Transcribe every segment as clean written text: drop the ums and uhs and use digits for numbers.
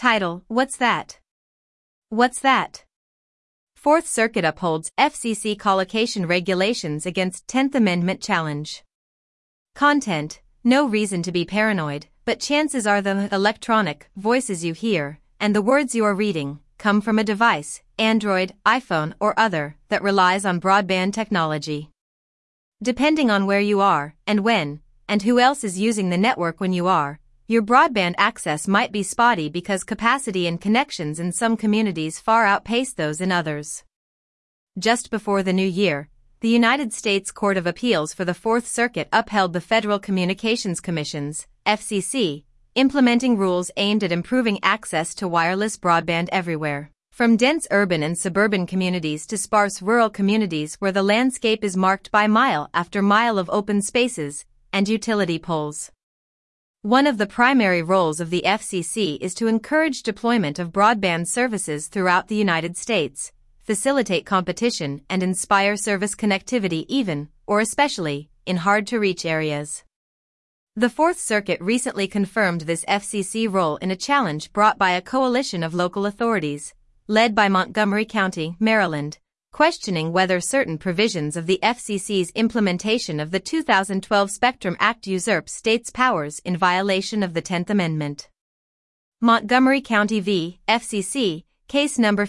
Title: What's that? What's that? Fourth Circuit upholds FCC collocation regulations against 10th Amendment challenge. Content: no reason to be paranoid, but chances are the electronic voices you hear and the words you are reading come from a device, Android, iPhone, or other, that relies on broadband technology. Depending on where you are, and when, and who else is using the network when you are, your broadband access might be spotty because capacity and connections in some communities far outpace those in others. Just before the new year, the United States Court of Appeals for the Fourth Circuit upheld the Federal Communications Commission's, FCC, implementing rules aimed at improving access to wireless broadband everywhere, from dense urban and suburban communities to sparse rural communities where the landscape is marked by mile after mile of open spaces and utility poles. One of the primary roles of the FCC is to encourage deployment of broadband services throughout the United States, facilitate competition, and inspire service connectivity even, or especially, in hard-to-reach areas. The Fourth Circuit recently confirmed this FCC role in a challenge brought by a coalition of local authorities, led by Montgomery County, Maryland, questioning whether certain provisions of the FCC's implementation of the 2012 Spectrum Act usurp states' powers in violation of the 10th Amendment. Montgomery County v. FCC, Case Number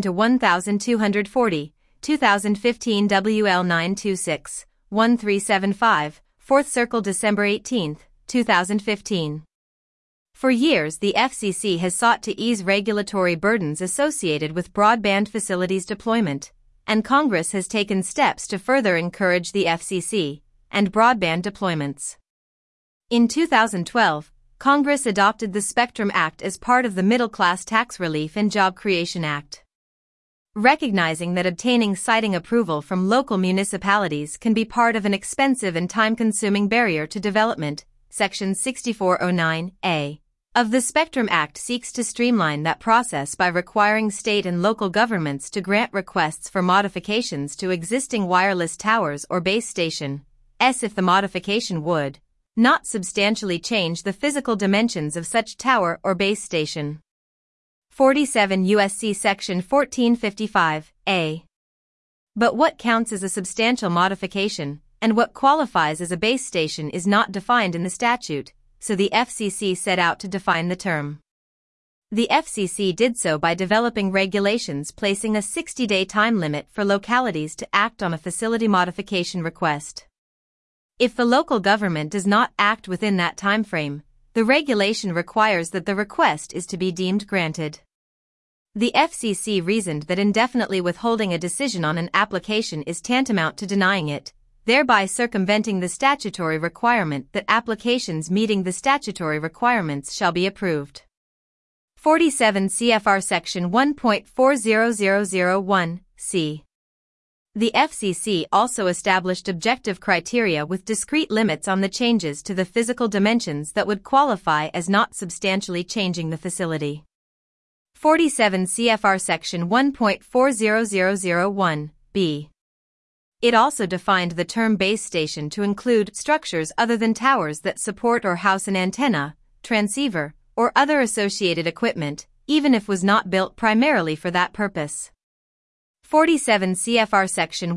15-1240, 2015 WL 926-1375, 4th Circle, December 18, 2015. For years, the FCC has sought to ease regulatory burdens associated with broadband facilities deployment, and Congress has taken steps to further encourage the FCC and broadband deployments. In 2012, Congress adopted the Spectrum Act as part of the Middle Class Tax Relief and Job Creation Act. Recognizing that obtaining siting approval from local municipalities can be part of an expensive and time-consuming barrier to development, Section 6409A of the Spectrum Act seeks to streamline that process by requiring state and local governments to grant requests for modifications to existing wireless towers or base stations if the modification would not substantially change the physical dimensions of such tower or base station. 47 U.S.C. Section 1455A. But what counts as a substantial modification, and what qualifies as a base station is not defined in the statute, so the FCC set out to define the term. The FCC did so by developing regulations placing a 60-day time limit for localities to act on a facility modification request. If the local government does not act within that time frame, the regulation requires that the request is to be deemed granted. The FCC reasoned that indefinitely withholding a decision on an application is tantamount to denying it, thereby circumventing the statutory requirement that applications meeting the statutory requirements shall be approved. 47 CFR Section 1.40001, c. The FCC also established objective criteria with discrete limits on the changes to the physical dimensions that would qualify as not substantially changing the facility. 47 CFR Section 1.40001, b. It also defined the term base station to include structures other than towers that support or house an antenna, transceiver, or other associated equipment, even if was not built primarily for that purpose. 47 CFR Section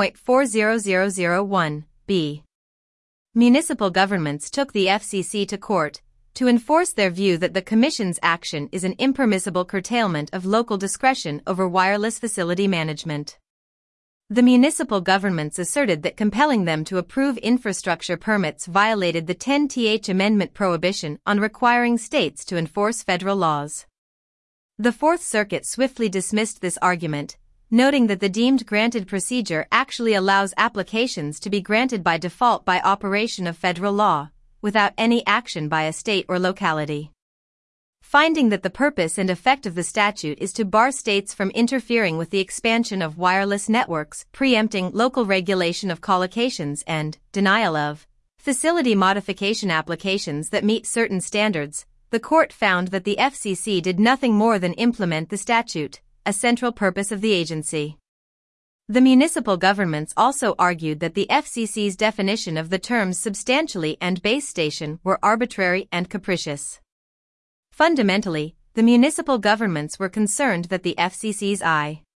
1.40001, b. Municipal governments took the FCC to court to enforce their view that the Commission's action is an impermissible curtailment of local discretion over wireless facility management. The municipal governments asserted that compelling them to approve infrastructure permits violated the 10th Amendment prohibition on requiring states to enforce federal laws. The Fourth Circuit swiftly dismissed this argument, noting that the deemed granted procedure actually allows applications to be granted by default by operation of federal law, without any action by a state or locality. Finding that the purpose and effect of the statute is to bar states from interfering with the expansion of wireless networks, preempting local regulation of collocations and denial of facility modification applications that meet certain standards, the court found that the FCC did nothing more than implement the statute, a central purpose of the agency. The municipal governments also argued that the FCC's definition of the terms substantially and base station were arbitrary and capricious. Fundamentally, the municipal governments were concerned that the FCC's